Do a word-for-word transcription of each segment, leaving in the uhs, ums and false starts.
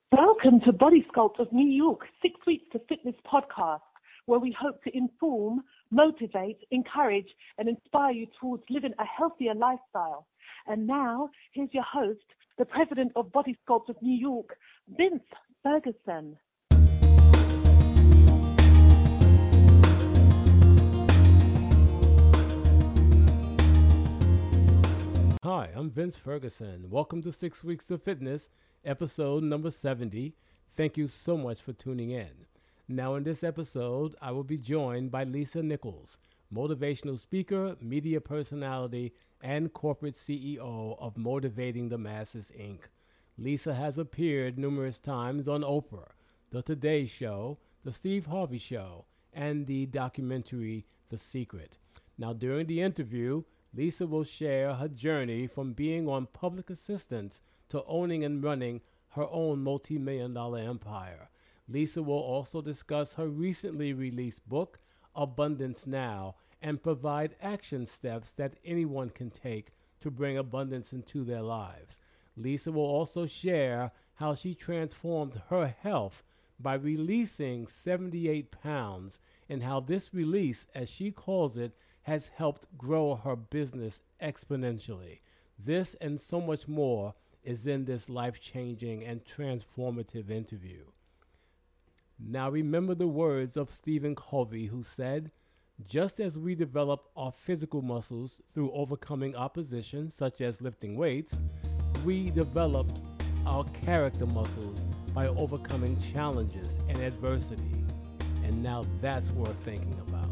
Welcome to Body Sculpt of New York, Six Weeks to Fitness podcast, where we hope to inform, motivate, encourage, and inspire you towards living a healthier lifestyle. And now, here's your host, the president of Body Sculpt of New York, Vince Ferguson. Hi, I'm Vince Ferguson. Welcome to Six Weeks to Fitness, episode number seventy. Thank you so much for tuning in. Now, in this episode, I will be joined by Lisa Nichols, motivational speaker, media personality, and corporate C E O of Motivating the Masses, Incorporated. Lisa has appeared numerous times on Oprah, The Today Show, The Steve Harvey Show, and the documentary The Secret. Now, during the interview, Lisa will share her journey from being on public assistance to owning and running her own multi-million dollar empire. Lisa will also discuss her recently released book, Abundance Now, and provide action steps that anyone can take to bring abundance into their lives. Lisa will also share how she transformed her health by releasing seventy-eight pounds and how this release, as she calls it, has helped grow her business exponentially. This and so much more is in this life-changing and transformative interview. Now remember the words of Stephen Covey, who said, just as we develop our physical muscles through overcoming opposition, such as lifting weights, we develop our character muscles by overcoming challenges and adversity. And now that's worth thinking about.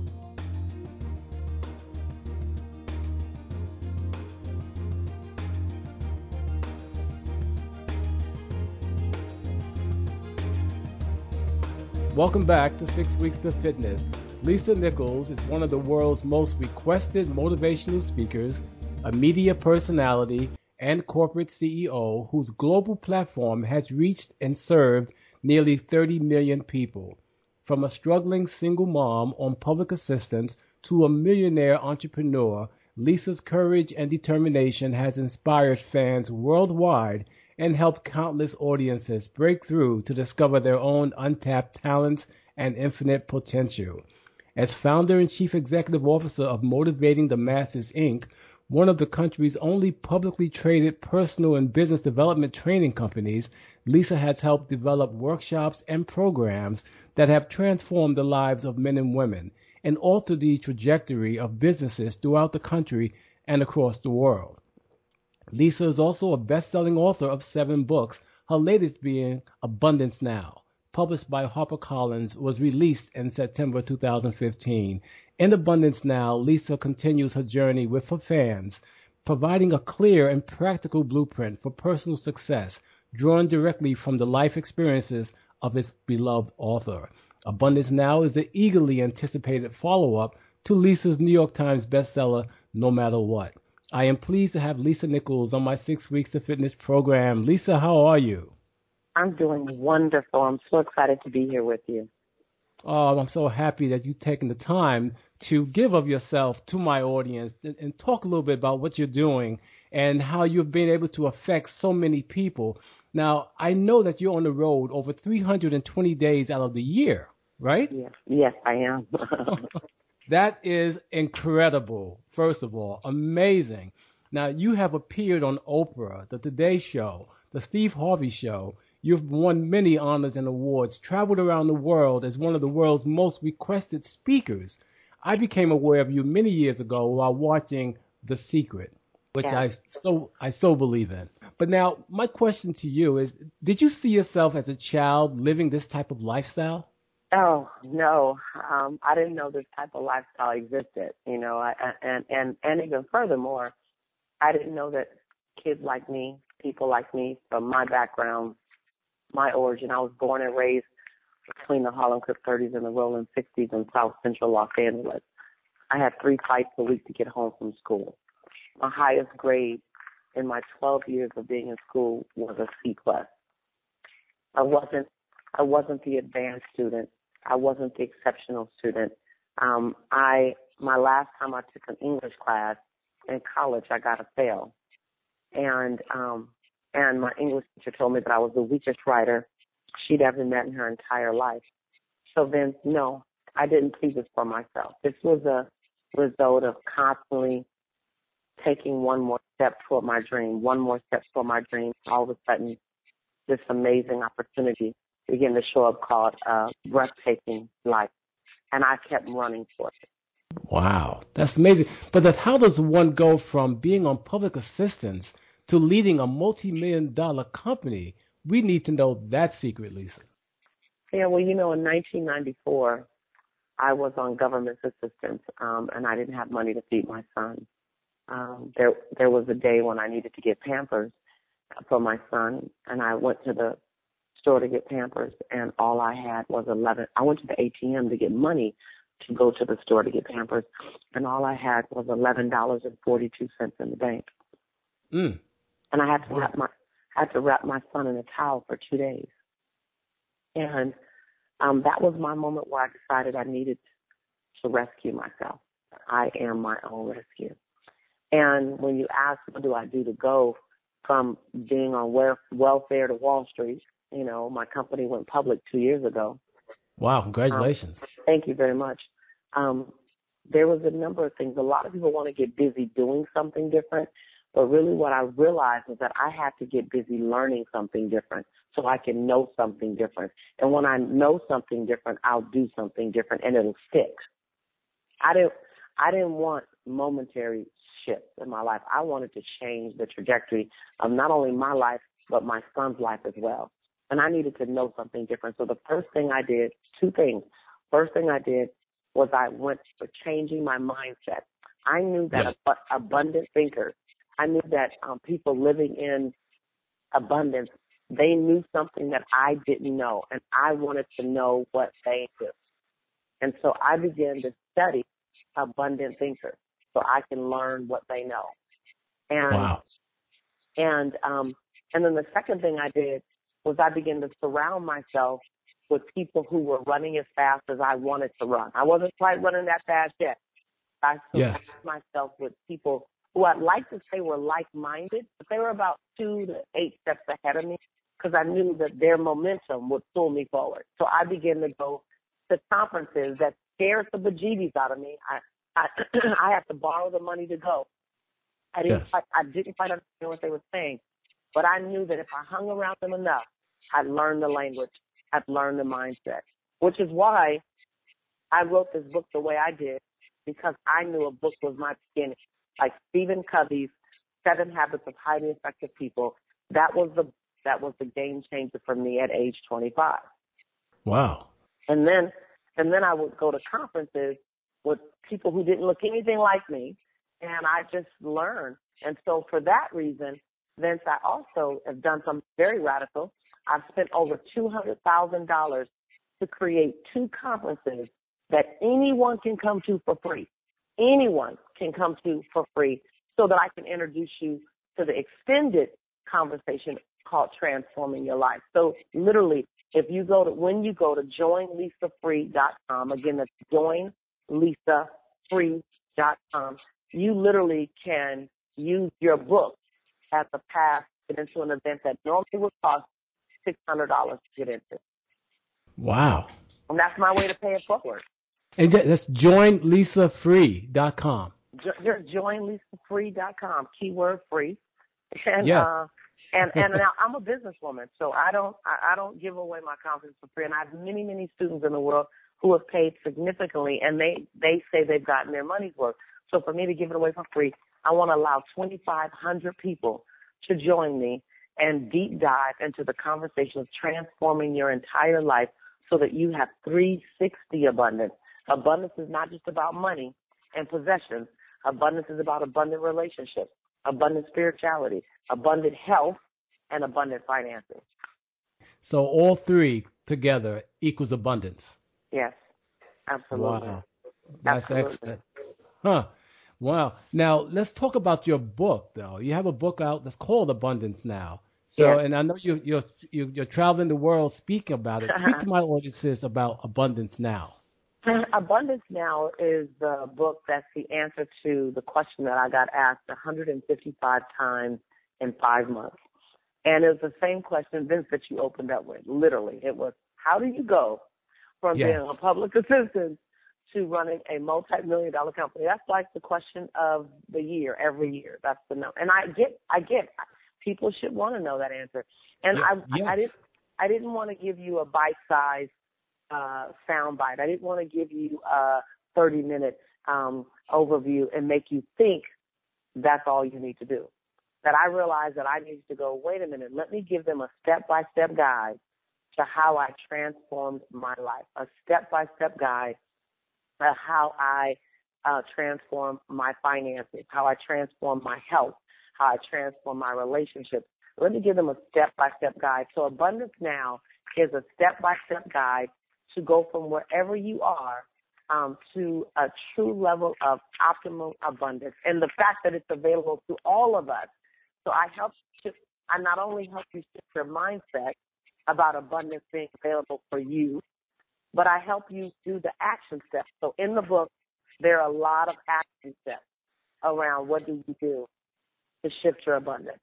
Welcome back to Six Weeks of Fitness. Lisa Nichols is one of the world's most requested motivational speakers, a media personality, and corporate C E O whose global platform has reached and served nearly thirty million people. From a struggling single mom on public assistance to a millionaire entrepreneur, Lisa's courage and determination has inspired fans worldwide and helped countless audiences break through to discover their own untapped talents and infinite potential. As founder and chief executive officer of Motivating the Masses, Incorporated, one of the country's only publicly traded personal and business development training companies, Lisa has helped develop workshops and programs that have transformed the lives of men and women and altered the trajectory of businesses throughout the country and across the world. Lisa is also a best-selling author of seven books, her latest being Abundance Now, published by HarperCollins, was released in September two thousand fifteen. In Abundance Now, Lisa continues her journey with her fans, providing a clear and practical blueprint for personal success, drawn directly from the life experiences of its beloved author. Abundance Now is the eagerly anticipated follow-up to Lisa's New York Times bestseller, No Matter What. I am pleased to have Lisa Nichols on my Six Weeks to Fitness program. Lisa, how are you? I'm doing wonderful. I'm so excited to be here with you. Oh, I'm so happy that you've taken the time to give of yourself to my audience and, and talk a little bit about what you're doing and how you've been able to affect so many people. Now, I know that you're on the road over three hundred twenty days out of the year, right? Yes, yes, I am. That is incredible, first of all. Amazing. Now, you have appeared on Oprah, The Today Show, The Steve Harvey Show. You've won many honors and awards, traveled around the world as one of the world's most requested speakers. I became aware of you many years ago while watching The Secret, which Yeah. I so I so believe in. But now, my question to you is, did you see yourself as a child living this type of lifestyle? Oh, no. Um, I didn't know this type of lifestyle existed, you know, I, and, and, and even furthermore, I didn't know that kids like me, people like me, from my background, my origin, I was born and raised between the Harlem Crip thirties and the Rolling sixties in South Central Los Angeles. I had three fights a week to get home from school. My highest grade in my twelve years of being in school was a C plus. I wasn't, I wasn't the advanced student. I wasn't the exceptional student. Um, I, my last time I took an English class in college, I got a fail. And, um, and my English teacher told me that I was the weakest writer she'd ever met in her entire life. So then, no, I didn't see this for myself. This was a result of constantly taking one more step toward my dream, one more step toward my dream. All of a sudden, this amazing opportunity began to show up called uh, breathtaking life. And I kept running for it. Wow, that's amazing. But that's, how does one go from being on public assistance to leading a multi-million dollar company? We need to know that secret, Lisa. Yeah, well, you know, in nineteen ninety-four, I was on government assistance, um, and I didn't have money to feed my son. Um, there, there was a day when I needed to get Pampers for my son, and I went to the store to get Pampers, and all I had was eleven. I went to the A T M to get money to go to the store to get Pampers, and all I had was eleven dollars and forty-two cents in the bank. Mm. And I had to wrap my had to wrap my son in a towel for two days. And um, that was my moment where I decided I needed to rescue myself. I am my own rescue. And when you ask, what do I do to go from being on welfare to Wall Street, you know, my company went public two years ago. Wow, congratulations. Um, thank you very much. Um, there was a number of things. A lot of people want to get busy doing something different, but really what I realized was that I had to get busy learning something different so I can know something different. And when I know something different, I'll do something different, and it'll stick. I didn't, I didn't want momentary shifts in my life. I wanted to change the trajectory of not only my life, but my son's life as well. And I needed to know something different. So the first thing I did, two things. First thing I did was I went for changing my mindset. I knew that Yes. ab- abundant thinkers, I knew that um, people living in abundance, they knew something that I didn't know, and I wanted to know what they knew. And so I began to study abundant thinkers so I can learn what they know. And Wow. and um, and then the second thing I did was I began to surround myself with people who were running as fast as I wanted to run. I wasn't quite running that fast yet. I surrounded Yes. myself with people who I'd like to say were like-minded, but they were about two to eight steps ahead of me because I knew that their momentum would pull me forward. So I began to go to conferences that scared the bejeebies out of me. I I, I had to borrow the money to go. I didn't Yes. quite, I didn't quite understand what they were saying, but I knew that if I hung around them enough, I'd learn the language, I'd learn the mindset, which is why I wrote this book the way I did, because I knew a book was my beginning. Like Stephen Covey's Seven Habits of Highly Effective People, that was the that was the game changer for me at age twenty-five. Wow. And then and then I would go to conferences with people who didn't look anything like me, and I just learned. And so for that reason, Vince, I also have done something very radical. I've spent over two hundred thousand dollars to create two conferences that anyone can come to for free. Anyone can come to for free so that I can introduce you to the extended conversation called Transforming Your Life. So literally, if you go to, when you go to join lisa free dot com, again, that's join lisa free dot com, you literally can use your book as a pass to get into an event that normally would cost six hundred dollars to get into. Wow. And that's my way to pay it forward. And that- that's join lisa free dot com. Just join lisa free dot com, keyword free. And, Yes. uh, and, and now I'm a businesswoman, so I don't, I, I don't give away my conference for free. And I have many, many students in the world who have paid significantly, and they, they say they've gotten their money's worth. So for me to give it away for free, I want to allow twenty-five hundred people to join me and deep dive into the conversation of transforming your entire life so that you have three sixty abundance. Abundance is not just about money and possessions. Abundance is about abundant relationships, abundant spirituality, abundant health, and abundant finances. So all three together equals abundance. Yes, absolutely. Wow. That's Absolutely. excellent. Huh. Wow. Now let's talk about your book, though. You have a book out that's called Abundance Now. So, Yes. and I know you, you're you, you're traveling the world speaking about it. Speak to my audiences about Abundance Now. Abundance Now is the book that's the answer to the question that I got asked one hundred fifty-five times in five months. And it was the same question, Vince, that you opened up with. Literally, it was, how do you go from Yes. being a public assistant to running a multi-million dollar company? That's like the question of the year every year. That's the no. And I get, I get, people should want to know that answer. And Yeah. I, Yes. I didn't, I didn't want to give you a bite-sized uh, sound bite. I didn't want to give you a thirty-minute um, overview and make you think that's all you need to do. That I realized that I needed to go, wait a minute, let me give them a step-by-step guide to how I transformed my life, a step-by-step guide to how I uh, transform my finances, how I transform my health, how I transform my relationships. Let me give them a step-by-step guide. So Abundance Now is a step-by-step guide to go from wherever you are um, to a true level of optimal abundance. And the fact that it's available to all of us. So I help you, I not only help you shift your mindset about abundance being available for you, but I help you do the action steps. So in the book, there are a lot of action steps around what do you do to shift your abundance.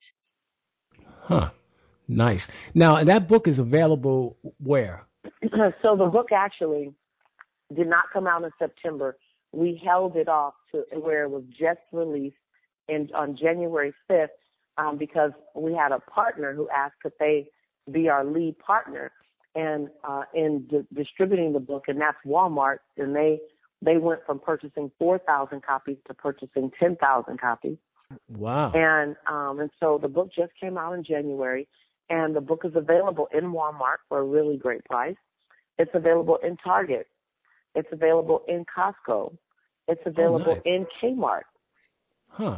Huh. Nice. Now, that book is available where? So the book actually did not come out in September. We held it off to where it was just released in, on January fifth um, because we had a partner who asked could they be our lead partner and uh, in di- distributing the book, and that's Walmart. And they they went from purchasing four thousand copies to purchasing ten thousand copies. Wow. And um, and so the book just came out in January, and the book is available in Walmart for a really great price. It's available in Target. It's available in Costco. It's available Oh, nice. in Kmart. Huh.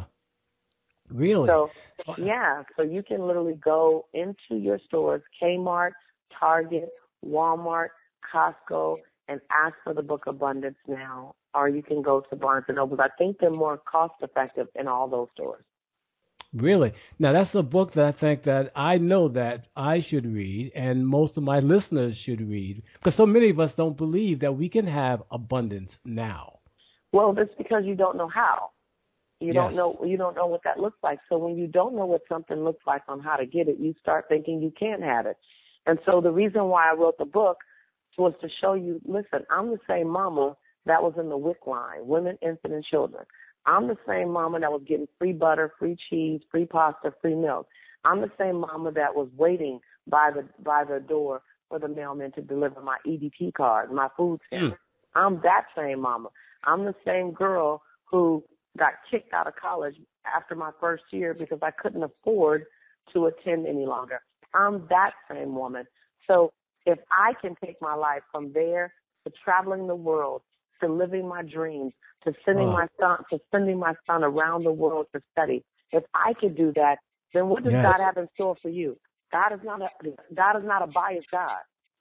Really? So, yeah, so you can literally go into your stores, Kmart, Target, Walmart, Costco, and ask for the book Abundance Now. Or you can go to Barnes and Noble. I think they're more cost effective in all those stores. Really? Now, that's a book that I think that I know that I should read and most of my listeners should read because so many of us don't believe that we can have abundance now. Well, that's because you don't know how. You Yes. don't know you don't know what that looks like. So when you don't know what something looks like on how to get it, you start thinking you can't have it. And so the reason why I wrote the book was to show you, listen, I'm the same mama that was in the W I C line, women, infant, and children. I'm the same mama that was getting free butter, free cheese, free pasta, free milk. I'm the same mama that was waiting by the by the door for the mailman to deliver my E B T card, my food stamp. Mm. I'm that same mama. I'm the same girl who got kicked out of college after my first year because I couldn't afford to attend any longer. I'm that same woman. So if I can take my life from there to traveling the world, to living my dreams, to sending oh. my son, to sending my son around the world to study, if I could do that, then what does yes. God have in store for you? God is not a God is not a biased God.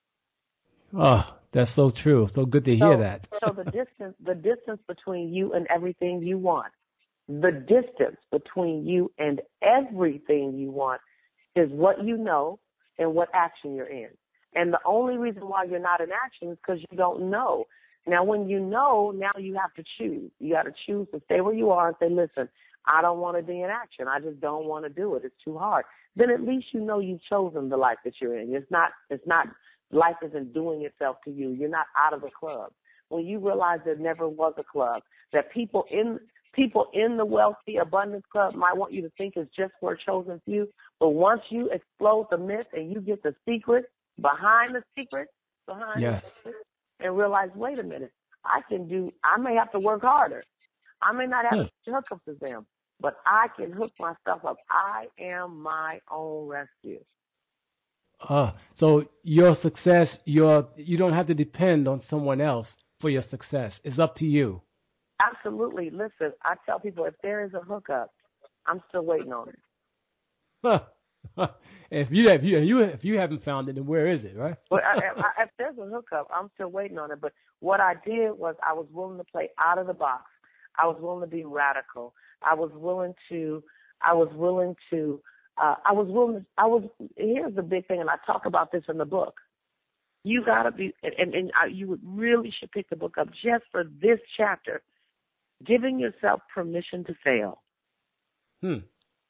Oh, that's so true. So good to so, hear that. so the distance, the distance between you and everything you want, the distance between you and everything you want is what you know and what action you're in. And the only reason why you're not in action is because you don't know. Now, when you know, now you have to choose. You got to choose to stay where you are and say, listen, I don't want to be in action. I just don't want to do it. It's too hard. Then at least you know you've chosen the life that you're in. It's not, it's not, life isn't doing itself to you. You're not out of the club. When you realize there never was a club, that people in, people in the Wealthy Abundance Club might want you to think it's just for a chosen few. But once you explode the myth and you get the secret behind the secret, behind yes. the secret, and realize, wait a minute, I can do, I may have to work harder. I may not have to hook up to them, but I can hook myself up. I am my own rescue. Uh, so your success, your, you don't have to depend on someone else for your success. It's up to you. Absolutely. Listen, I tell people if there is a hookup, I'm still waiting on it. Huh. If you if you if you if you haven't found it, then where is it, right? But I, I, if there's a hookup, I'm still waiting on it. But what I did was I was willing to play out of the box. I was willing to be radical. I was willing to. I was willing to. Uh, I was willing. To, I was. Here's the big thing, and I talk about this in the book. You gotta be, and, and I, you would really should pick the book up just for this chapter. Giving yourself permission to fail. Hmm.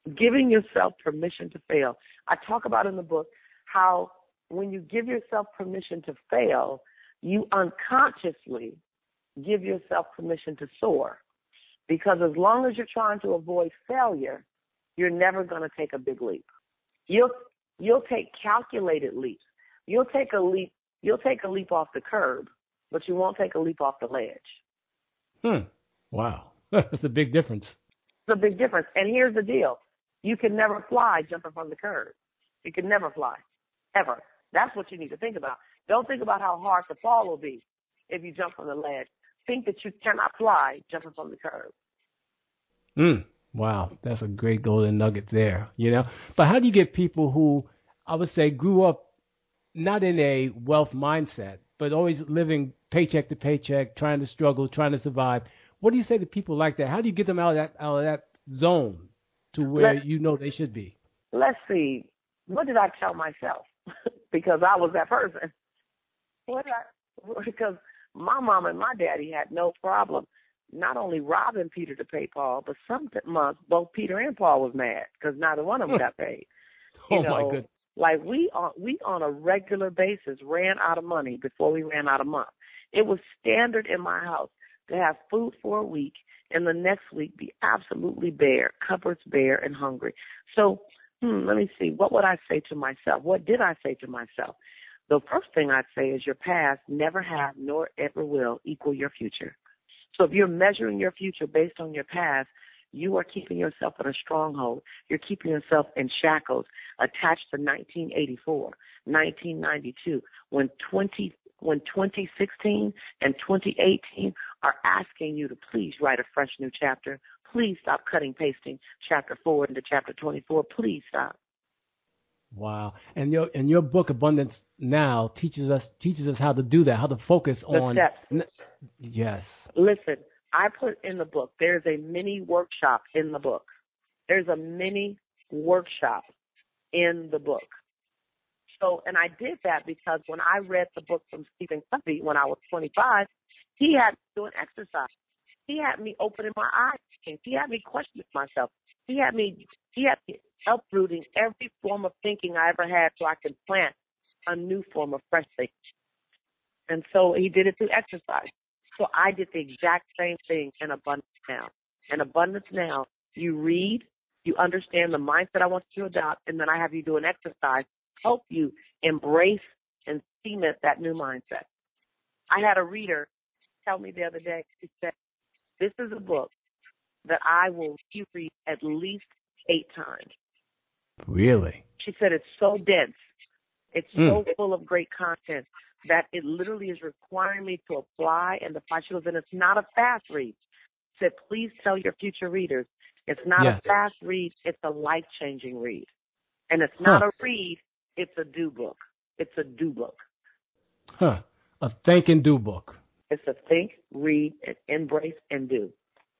giving yourself permission to fail. I talk about in the book how when you give yourself permission to fail, you unconsciously give yourself permission to soar. Because as long as you're trying to avoid failure, you're never going to take a big leap. You'll you'll take calculated leaps. You'll take a leap. You'll take a leap off the curb, but you won't take a leap off the ledge. Hmm. Wow. That's a big difference. It's a big difference. And here's the deal. You can never fly jumping from the curb. You can never fly, ever. That's what you need to think about. Don't think about how hard the fall will be if you jump from the ledge. Think that you cannot fly jumping from the curb. Hmm. Wow. That's a great golden nugget there, you know. But how do you get people who, I would say, grew up not in a wealth mindset, but always living paycheck to paycheck, trying to struggle, trying to survive? What do you say to people like that? How do you get them out of that, out of that zone to where Let's, you know they should be? let's see. What did I tell myself? Because I was that person. What did I, because my mom and my daddy had no problem not only robbing Peter to pay Paul, but some months both Peter and Paul was mad because neither one of them got paid. You Oh, know, my goodness. like we on we on a regular basis ran out of money before we ran out of month. It was standard in my house to have food for a week and the next week be absolutely bare, cupboards bare and hungry. So, hmm, let me see. What would I say to myself? What did I say to myself? The first thing I'd say is your past never have nor ever will equal your future. So if you're measuring your future based on your past, you are keeping yourself in a stronghold. You're keeping yourself in shackles attached to nineteen eighty-four, nineteen ninety-two, when twenty, when twenty sixteen and twenty eighteen are asking you to please write a fresh new chapter. Please stop cutting, pasting chapter four into chapter twenty-four. Please stop. Wow. And your and your book Abundance Now teaches us teaches us how to do that, how to focus The on steps. yes. Listen, I put in the book, there's a mini workshop in the book. There's a mini workshop in the book. So, and I did that because when I read the book from Stephen Covey when I was twenty-five, he had me do an exercise. He had me opening my eyes. He had me questioning myself. He had me, he had me uprooting every form of thinking I ever had so I could plant a new form of fresh thinking. And so he did it through exercise. So I did the exact same thing in Abundance Now. In Abundance Now, you read, you understand the mindset I want you to adopt, and then I have you do an exercise to help you embrace and cement that new mindset. I had a reader tell me the other day, she said, this is a book that I will read at least eight times. Really? She said it's so dense. It's Mm. so full of great content that it literally is requiring me to apply and apply. She goes, and it's not a fast read. She said, please tell your future readers, it's not Yes. a fast read, it's a life-changing read. And it's not Huh. a read, it's a do book. It's a do book. Huh. A think and do book. It's a think, read, and embrace, and do.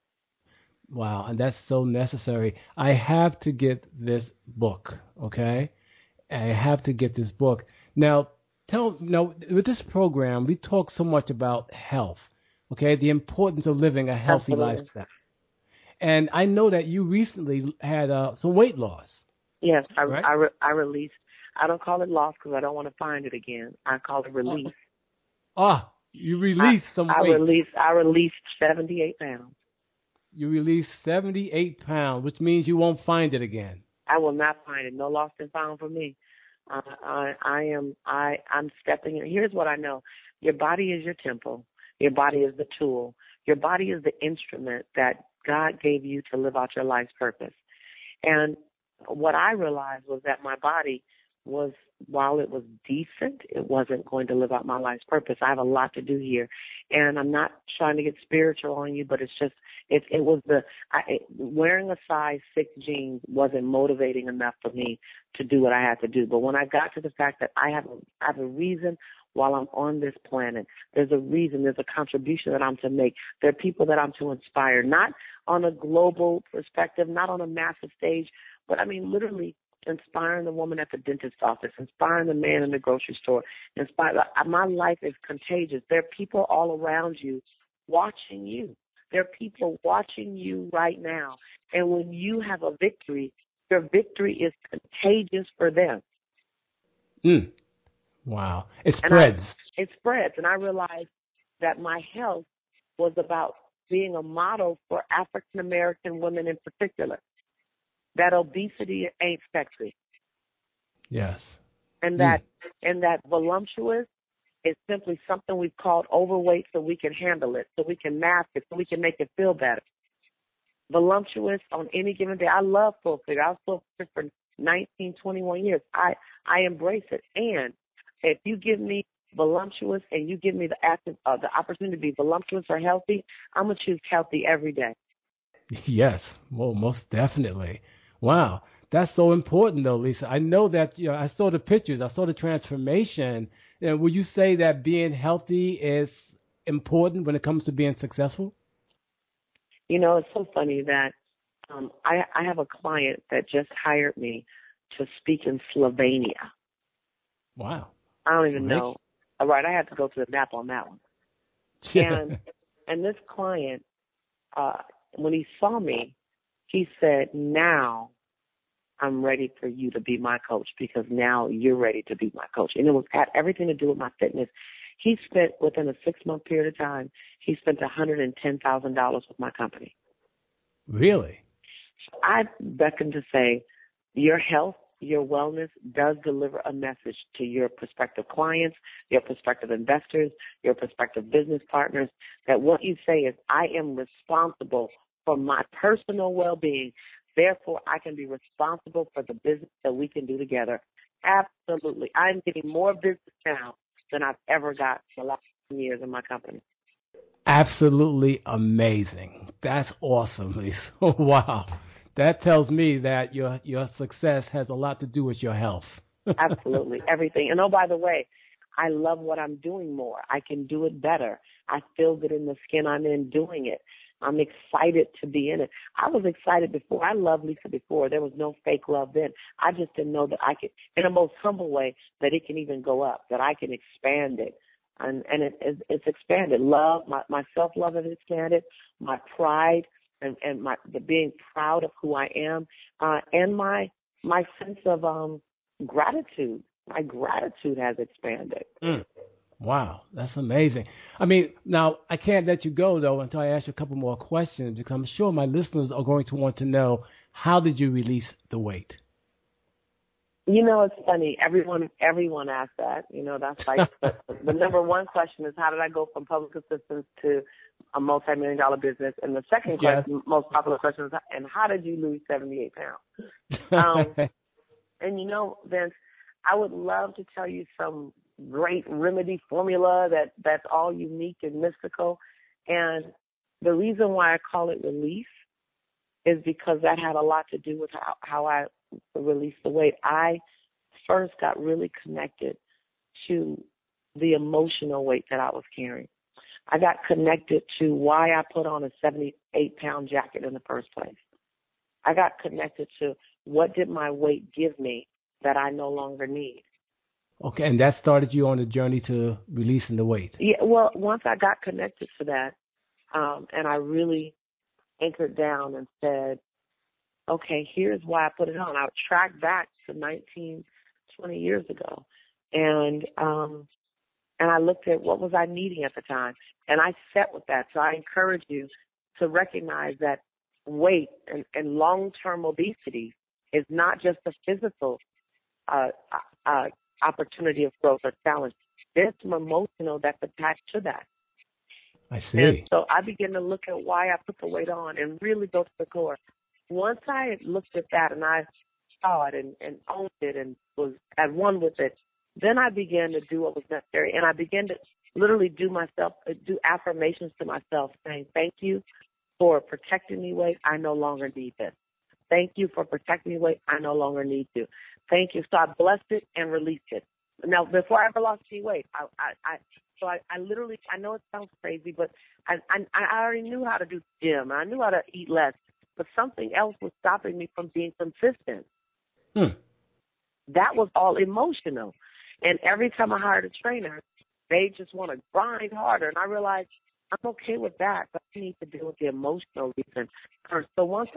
Wow, and that's so necessary. I have to get this book, okay? I have to get this book. Now, tell now with this program, we talk so much about health, okay? The importance of living a healthy Absolutely. lifestyle. And I know that you recently had uh, some weight loss. Yes, I, Right? I, re- I released. I don't call it loss because I don't want to find it again. I call it release. Ah, you I, released some I weight. released. I released seventy-eight pounds. You released seventy-eight pounds, which means you won't find it again. I will not find it. No lost and found for me. Uh, I, I am. I, I'm stepping in. Here's what I know: your body is your temple. Your body is the tool. Your body is the instrument that God gave you to live out your life's purpose. And what I realized was that my body was, while it was decent, it wasn't going to live out my life's purpose. I have a lot to do here. And I'm not trying to get spiritual on you, but it's just, it, it was the, I, it, wearing a size six jeans wasn't motivating enough for me to do what I had to do. But when I got to the fact that I have a, I have a reason while I'm on this planet, there's a reason, there's a contribution that I'm to make. There are people that I'm to inspire, not on a global perspective, not on a massive stage, but I mean literally inspiring the woman at the dentist's office, inspiring the man in the grocery store. Inspire, my life is contagious. There are people all around you watching you. There are people watching you right now. And when you have a victory, your victory is contagious for them. Mm. Wow. It And I, spreads. it spreads. And I realized that my health was about being a model for African American women in particular. That obesity ain't sexy. Yes. And Mm. that and that voluptuous is simply something we've called overweight so we can handle it, so we can mask it, so we can make it feel better. Voluptuous on any given day. I love full figure. I was full figure for nineteen, twenty-one years. I, I embrace it. And if you give me voluptuous and you give me the active, uh, the opportunity to be voluptuous or healthy, I'm going to choose healthy every day. Yes. Well, most definitely. Wow. That's so important, though, Lisa. I know that, you know, I saw the pictures, I saw the transformation. And would you say that being healthy is important when it comes to being successful? You know, it's so funny that um, I, I have a client that just hired me to speak in Slovenia. Wow. I don't even Great. know. All right, I had to go to the map on that one. And and this client, uh, when he saw me, he said, "Now I'm ready for you to be my coach because now you're ready to be my coach." And it was had everything to do with my fitness. He spent within a six month period of time, he spent one hundred and ten thousand dollars with my company. Really? I beckon to say, your health, your wellness does deliver a message to your prospective clients, your prospective investors, your prospective business partners, that what you say is, I am responsible for my personal well-being. Therefore, I can be responsible for the business that we can do together. Absolutely. I'm getting more business now than I've ever got in the last years in my company. Absolutely amazing. That's awesome, Lisa. Wow. That tells me that your your success has a lot to do with your health. Absolutely. Everything. And oh, by the way, I love what I'm doing more. I can do it better. I feel good in the skin I'm in doing it. I'm excited to be in it. I was excited before. I loved Lisa before. There was no fake love then. I just didn't know that I could, in a most humble way, that it can even go up, that I can expand it. And, and it, it's, it's expanded. Love, my, my self-love has expanded, my pride and, and my the being proud of who I am, uh, and my my sense of um, gratitude. My gratitude has expanded. Mm. Wow, that's amazing. I mean, now I can't let you go though until I ask you a couple more questions because I'm sure my listeners are going to want to know how did you release the weight? You know, it's funny. Everyone, everyone asks that. You know, that's like the, the number one question is, how did I go from public assistance to a multi-million dollar business? And the second Yes. question, most popular question is, and how did you lose seventy-eight pounds? Um, and you know, Vince, I would love to tell you some great remedy formula that that's all unique and mystical. And the reason why I call it relief is because that had a lot to do with how, how I released the weight. I first got really connected to the emotional weight that I was carrying. I got connected to why I put on a seventy-eight pound jacket in the first place. I got connected to what did my weight give me that I no longer need. Okay, and that started you on the journey to releasing the weight. Yeah, well, once I got connected to that, um, and I really anchored down and said, okay, here's why I put it on. I would track back to nineteen, twenty years ago. And, um, and I looked at what was I needing at the time. And I sat with that. So I encourage you to recognize that weight and, and long-term obesity is not just a physical uh, uh, opportunity of growth or challenge. There's some emotional that's attached to that. I And see. so I began to look at why I put the weight on and really go to the core. Once I had looked at that and I saw it and, and owned it and was at one with it, then I began to do what was necessary. And I began to literally do myself, do affirmations to myself saying, thank you for protecting me weight. I no longer need this. Thank you for protecting me weight. I no longer need to. Thank you. So I blessed it and released it. Now, before I ever lost any weight, I, I, I so I, I literally, I know it sounds crazy, but I, I, I already knew how to do gym. I knew how to eat less, but something else was stopping me from being consistent. Hmm. That was all emotional. And every time I hired a trainer, they just want to grind harder. And I realized I'm okay with that, but I need to deal with the emotional reason first. So once I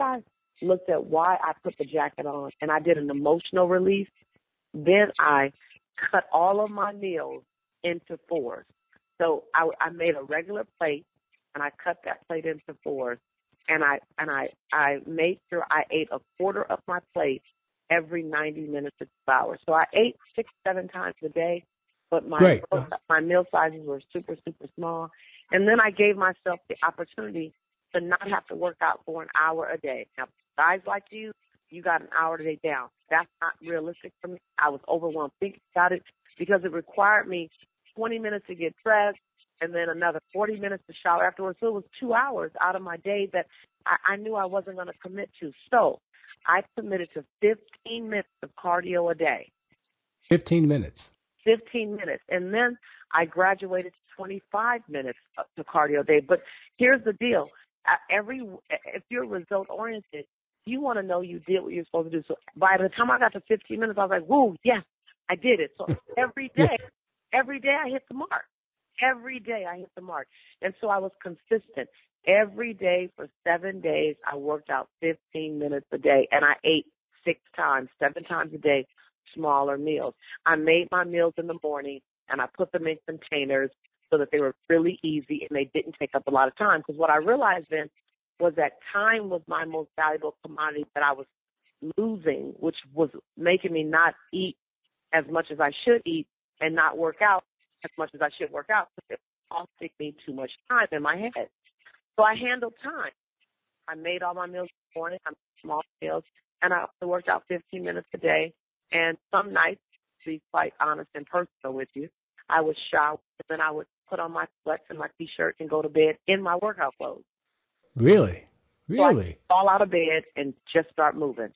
looked at why I put the jacket on, and I did an emotional release. Then I cut all of my meals into fours. So I, I made a regular plate, and I cut that plate into fours, and I and I I made sure I ate a quarter of my plate every ninety minutes to two hours. So I ate six, seven times a day, but my Great. meal, my meal sizes were super, super small. And then I gave myself the opportunity to not have to work out for an hour a day. Now, guys like you, you got an hour a day down. That's not realistic for me. I was overwhelmed thinking about it because it required me twenty minutes to get dressed and then another forty minutes to shower afterwards. So it was two hours out of my day that I, I knew I wasn't going to commit to. So I committed to fifteen minutes of cardio a day. fifteen minutes. fifteen minutes. And then I graduated to twenty-five minutes to cardio a day. But here's the deal. Every if you're result oriented, you want to know you did what you're supposed to do. So by the time I got to fifteen minutes, I was like, whoa, yes, I did it. So every day, every day I hit the mark. Every day I hit the mark. And so I was consistent. Every day for seven days, I worked out fifteen minutes a day, and I ate six times, seven times a day, smaller meals. I made my meals in the morning, and I put them in containers so that they were really easy and they didn't take up a lot of time. Because what I realized then was that time was my most valuable commodity that I was losing, which was making me not eat as much as I should eat and not work out as much as I should work out because it was costing me too much time in my head. So I handled time. I made all my meals in the morning. I made small meals, and I also worked out fifteen minutes a day. And some nights, to be quite honest and personal with you, I would shower, and then I would put on my sweats and my T-shirt and go to bed in my workout clothes. Really? So I Really? fall out of bed and just start moving.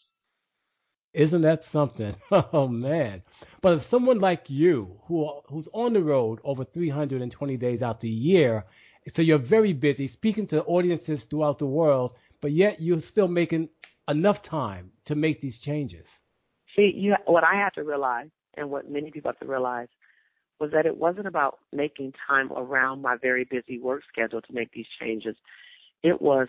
Isn't that something? Oh, man. But if someone like you, who who's on the road over three hundred twenty days out the year, so you're very busy speaking to audiences throughout the world, but yet you're still making enough time to make these changes. See, you, what I had to realize, and what many people have to realize, was that it wasn't about making time around my very busy work schedule to make these changes. It was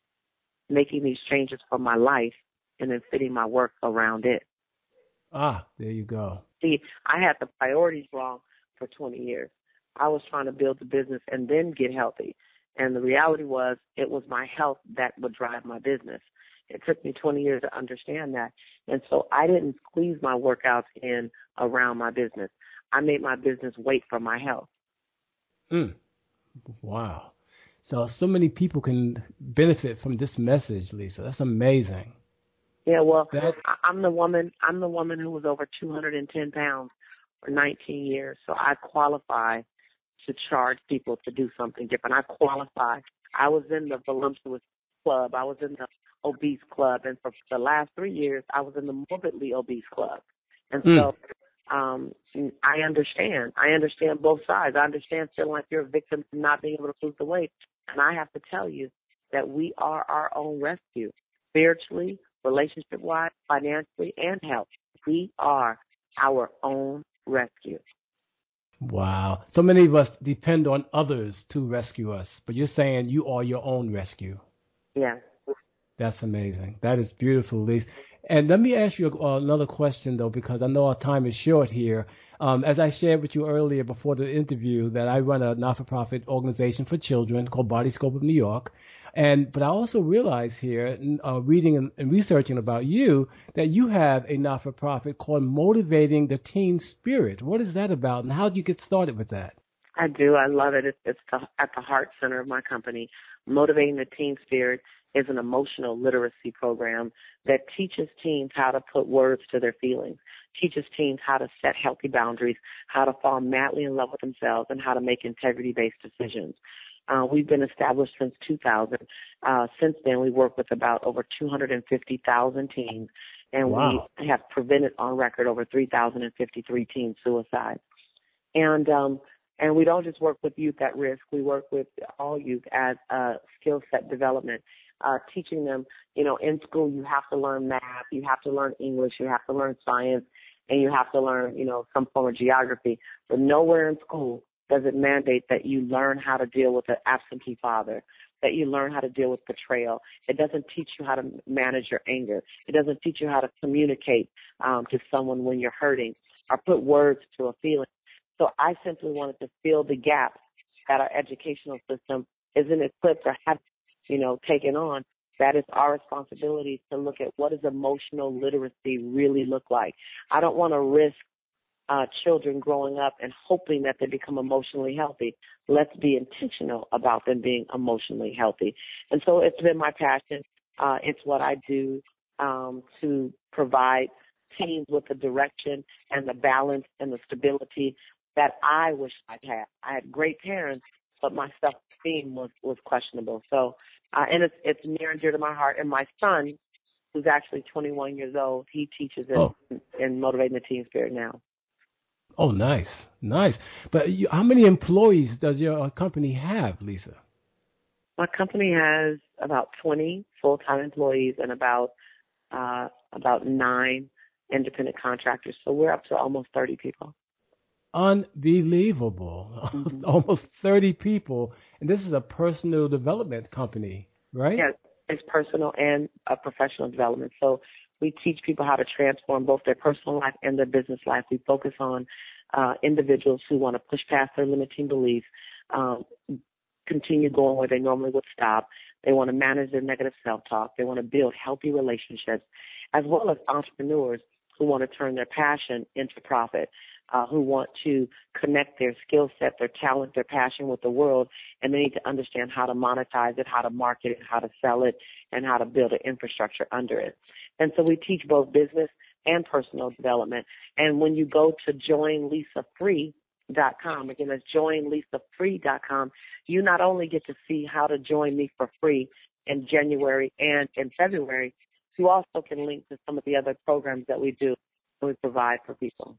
making these changes for my life and then fitting my work around it. Ah, there you go. See, I had the priorities wrong for twenty years. I was trying to build the business and then get healthy. And the reality was it was my health that would drive my business. It took me twenty years to understand that. And so I didn't squeeze my workouts in around my business. I made my business wait for my health. Mm. Wow. So, so many people can benefit from this message, Lisa. That's amazing. Yeah, well, That's... I'm the woman, I'm the woman who was over two hundred ten pounds for nineteen years. So I qualify to charge people to do something different. I qualify. I was in the voluptuous club. I was in the obese club. And for the last three years, I was in the morbidly obese club. And Mm. so um, I understand. I understand both sides. I understand feeling like you're a victim of not being able to lose the weight. And I have to tell you that we are our own rescue, spiritually, relationship-wise, financially, and health. We are our own rescue. Wow. So many of us depend on others to rescue us, but you're saying you are your own rescue. Yeah. That's amazing. That is beautiful, Lisa. And let me ask you uh, another question, though, because I know our time is short here. Um, as I shared with you earlier before the interview, that I run a not-for-profit organization for children called Body Scope of New York. And but I also realize here, uh, reading and, and researching about you, that you have a not-for-profit called Motivating the Teen Spirit. What is that about, and how did you get started with that? I do. I love it. It's, it's the, at the heart center of my company. Motivating the Teen Spirit is an emotional literacy program that teaches teens how to put words to their feelings, teaches teens how to set healthy boundaries, how to fall madly in love with themselves, and how to make integrity-based decisions. Uh, we've been established since two thousand. Uh, since then, we work with about over two hundred fifty thousand teens, and Wow. we have prevented on record over three thousand fifty-three teen suicides. And um, and we don't just work with youth at risk. We work with all youth as uh, skill set development, uh, teaching them, you know, in school you have to learn math, you have to learn English, you have to learn science, and you have to learn, you know, some form of geography. But nowhere in school does it mandate that you learn how to deal with an absentee father, that you learn how to deal with betrayal. It doesn't teach you how to manage your anger. It doesn't teach you how to communicate um, to someone when you're hurting or put words to a feeling. So I simply wanted to fill the gaps that our educational system isn't equipped or have, you know, taken on. That is our responsibility to look at what does emotional literacy really look like. I don't want to risk uh, children growing up and hoping that they become emotionally healthy. Let's be intentional about them being emotionally healthy. And so it's been my passion. Uh, it's what I do um, to provide teens with the direction and the balance and the stability that I wish I'd had. I had great parents, but my self-esteem was, was questionable. So, uh, and it's, it's near and dear to my heart. And my son, who's actually twenty-one years old, he teaches in, Oh, in motivating the teen spirit now. oh, nice, nice. But you, how many employees does your company have, Lisa? My company has about twenty full-time employees and about uh, about nine independent contractors. So we're up to almost thirty people. Unbelievable. Mm-hmm. Almost thirty people. And this is a personal development company, right? Yeah, it's personal and uh, professional development. So we teach people how to transform both their personal life and their business life. We focus on uh, individuals who want to push past their limiting beliefs, um, continue going where they normally would stop. They want to manage their negative self-talk. They want to build healthy relationships, as well as entrepreneurs who want to turn their passion into profit, uh, who want to connect their skill set, their talent, their passion with the world, and they need to understand how to monetize it, how to market it, how to sell it, and how to build an infrastructure under it. And so we teach both business and personal development. And when you go to join lisa free dot com, again, that's join lisa free dot com, you not only get to see how to join me for free in January and in February, you also can link to some of the other programs that we do and we provide for people.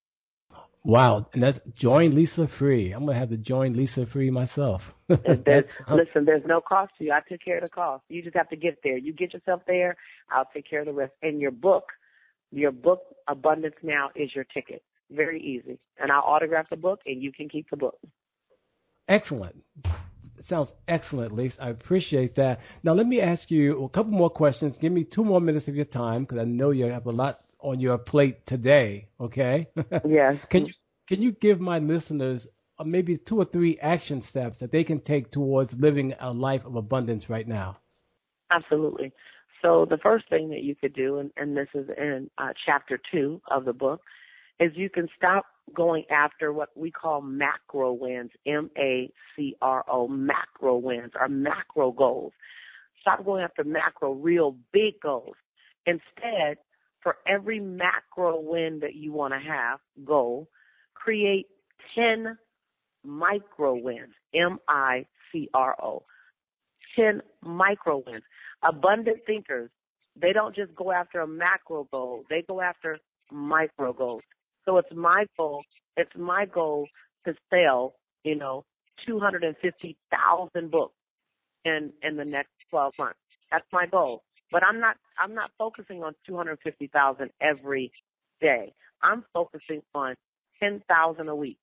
Wow. And that's join Lisa Free. I'm going to have to join Lisa Free myself. And there's, That's, listen, there's no cost to you. I took care of the cost. You just have to get there. You get yourself there, I'll take care of the rest. And your book, your book, Abundance Now, is your ticket. Very easy. And I'll autograph the book, and you can keep the book. excellent. Sounds excellent, Lisa. I appreciate that. Now, let me ask you a couple more questions. Give me two more minutes of your time because I know you have a lot on your plate today. Okay? Yes. Can you can you give my listeners uh, maybe two or three action steps that they can take towards living a life of abundance right now? Absolutely. So the first thing that you could do, and, and this is in uh, chapter two of the book, is you can stop going after what we call macro wins, M A C R O, macro wins, or macro goals. Stop going after macro, real big goals. Instead, for every macro win that you want to have, goal, create ten micro wins, M I C R O, ten micro wins. Abundant thinkers, they don't just go after a macro goal, they go after micro goals. So it's my goal, it's my goal to sell, you know, two hundred fifty thousand books in, in the next twelve months. That's my goal. But I'm not, I'm not focusing on two hundred fifty thousand every day. I'm focusing on ten thousand a week.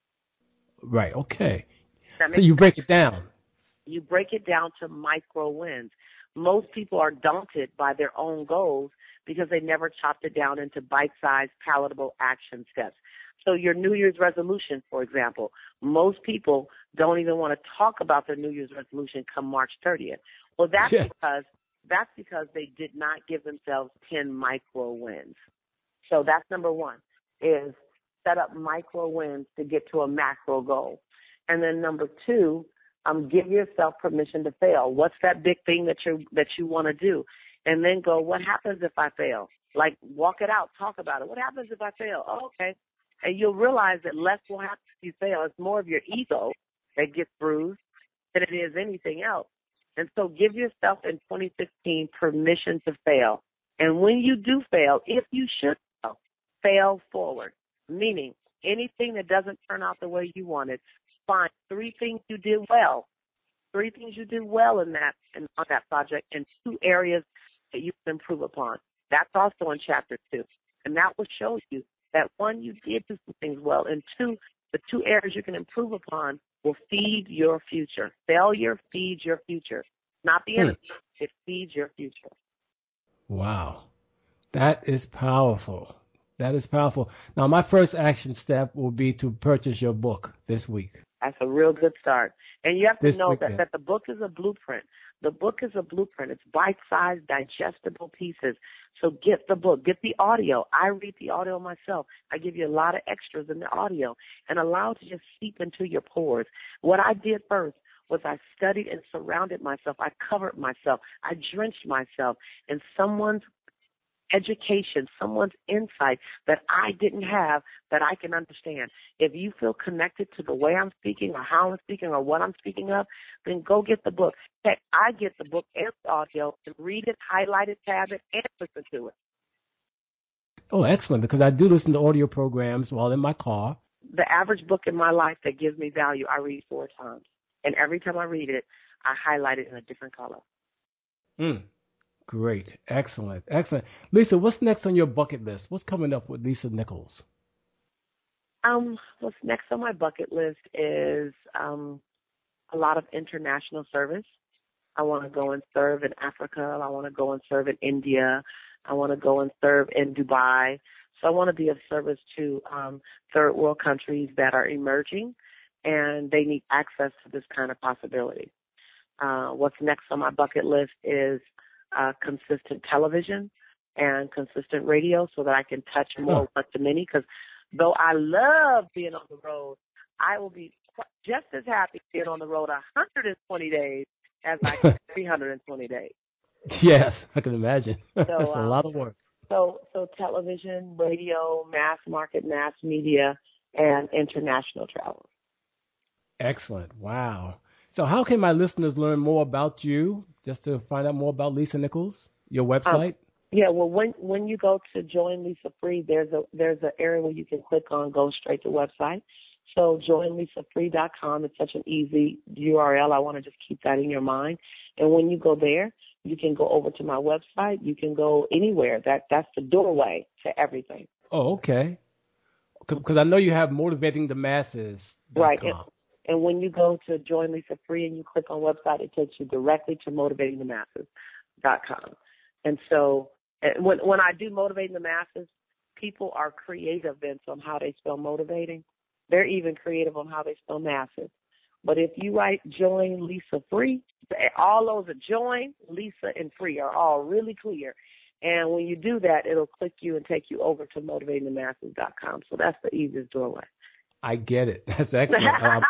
Right. Okay. That So makes you sense. break it down. You break it down to micro wins. Most people are daunted by their own goals because they never chopped it down into bite-sized, palatable action steps. So your New Year's resolution, for example, most people don't even want to talk about their New Year's resolution come March thirtieth. Well, that's Yeah. because that's because they did not give themselves ten micro wins. So that's number one, is set up micro wins to get to a macro goal. And then number two, um, give yourself permission to fail. What's that big thing that you that you want to do? And then go, what happens if I fail? Like, walk it out, talk about it. What happens if I fail? Oh, okay. And you'll realize that less will happen if you fail. It's more of your ego that gets bruised than it is anything else. And so give yourself in twenty sixteen permission to fail. And when you do fail, if you should fail, fail forward. Meaning, anything that doesn't turn out the way you wanted, find three things you did well, three things you did well in that in, on that project, and two areas that you can improve upon. That's also in chapter two. And that will show you that, one, you did do some things well, and two, the two areas you can improve upon will feed your future. Failure feeds your future. Not the enemy. Hmm. It feeds your future. Wow. That is powerful. That is powerful. Now, my first action step will be to purchase your book this week. That's a real good start. And you have to this know weekend. that, that the book is a blueprint. The book is a blueprint. It's bite-sized, digestible pieces. So get the book. Get the audio. I read the audio myself. I give you a lot of extras in the audio and allow it to just seep into your pores. What I did first was I studied and surrounded myself. I covered myself. I drenched myself in someone's education, someone's insight that I didn't have that I can understand. If you feel connected to the way I'm speaking or how I'm speaking or what I'm speaking of, then go get the book. Heck, I get the book and the audio and read it, highlight it, tab it, and listen to it. Oh, excellent, because I do listen to audio programs while in my car. The average book in my life that gives me value, I read four times. And every time I read it, I highlight it in a different color. Mm. Great. Excellent. Excellent. Lisa, what's next on your bucket list? What's coming up with Lisa Nichols? Um, what's next on my bucket list is um, a lot of international service. I want to go and serve in Africa. I want to go and serve in India. I want to go and serve in Dubai. So I want to be of service to um, third world countries that are emerging, and they need access to this kind of possibility. Uh, what's next on my bucket list is Uh, consistent television and consistent radio so that I can touch more one to many, because though I love being on the road, I will be just as happy being on the road one hundred twenty days as I can three hundred twenty days. Yes, I can imagine. So, That's a um, lot of work. So, so television, radio, mass market, mass media, and international travel. Excellent. Wow. So how can my listeners learn more about you, just to find out more about Lisa Nichols, your website? Um, yeah, well, when when you go to Join Lisa Free, there's a there's an area where you can click on go straight to website. So join lisa free dot com. It's such an easy U R L. I want to just keep that in your mind. And when you go there, you can go over to my website. You can go anywhere. That that's the doorway to everything. Oh, okay. Because I know you have motivating the masses dot com. Right. And, and when you go to Join Lisa Free and you click on website, it takes you directly to motivating the masses dot com. And so when when I do Motivating the Masses, people are creative then on how they spell motivating. They're even creative on how they spell massive. But if you write Join Lisa Free, all those are Join, Lisa, and Free are all really clear. And when you do that, it'll click you and take you over to motivating the masses dot com. So that's the easiest doorway. I get it. That's excellent. um,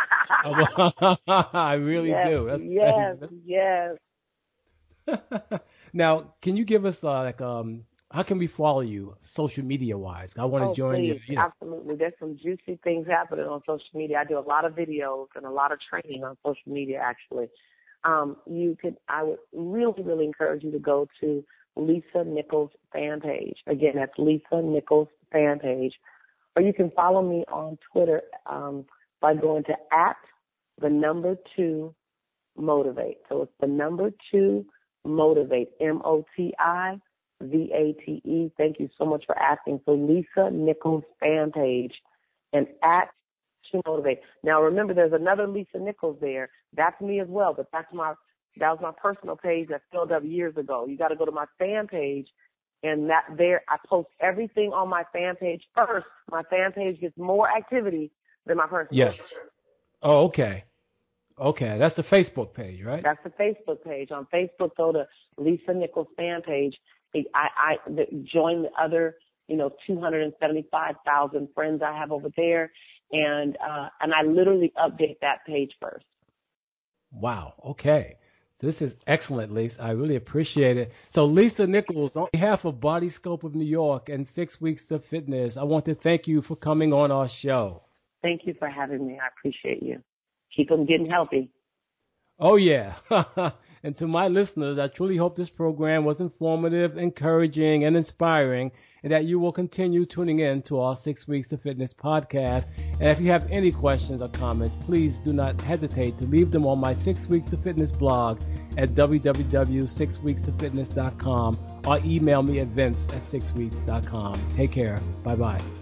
I really yes, do. That's, yes, that's, yes. Now, can you give us uh, like um, how can we follow you social media wise? I want to oh, join please. you. you know. Absolutely. There's some juicy things happening on social media. I do a lot of videos and a lot of training on social media. Actually, um, you could. I would really, really encourage you to go to Lisa Nichols fan page. Again, that's Lisa Nichols fan page. Or you can follow me on Twitter um, by going to at the number two motivate. So it's the number two motivate, M O T I V A T E. Thank you so much for asking. So Lisa Nichols fan page and at to motivate. Now remember, there's another Lisa Nichols there. That's me as well, but that's my that was my personal page that filled up years ago. You got to go to my fan page. And that there, I post everything on my fan page first. My fan page gets more activity than my personal Yes. page. Oh, okay. Okay. That's the Facebook page, right? That's the Facebook page. On Facebook, go to Lisa Nichols fan page. I, I the, join the other, you know, two hundred seventy-five thousand friends I have over there. And, uh, and I literally update that page first. Wow. Okay. This is excellent, Lisa. I really appreciate it. So, Lisa Nichols, on behalf of Body Scope of New York and Six Weeks of Fitness, I want to thank you for coming on our show. Thank you for having me. I appreciate you. Keep them getting healthy. Oh, yeah. And to my listeners, I truly hope this program was informative, encouraging, and inspiring, and that you will continue tuning in to our Six Weeks of Fitness podcast. And if you have any questions or comments, please do not hesitate to leave them on my Six Weeks of Fitness blog at w w w dot six weeks of fitness dot com or email me at vince at six weeks dot com. Take care. Bye-bye.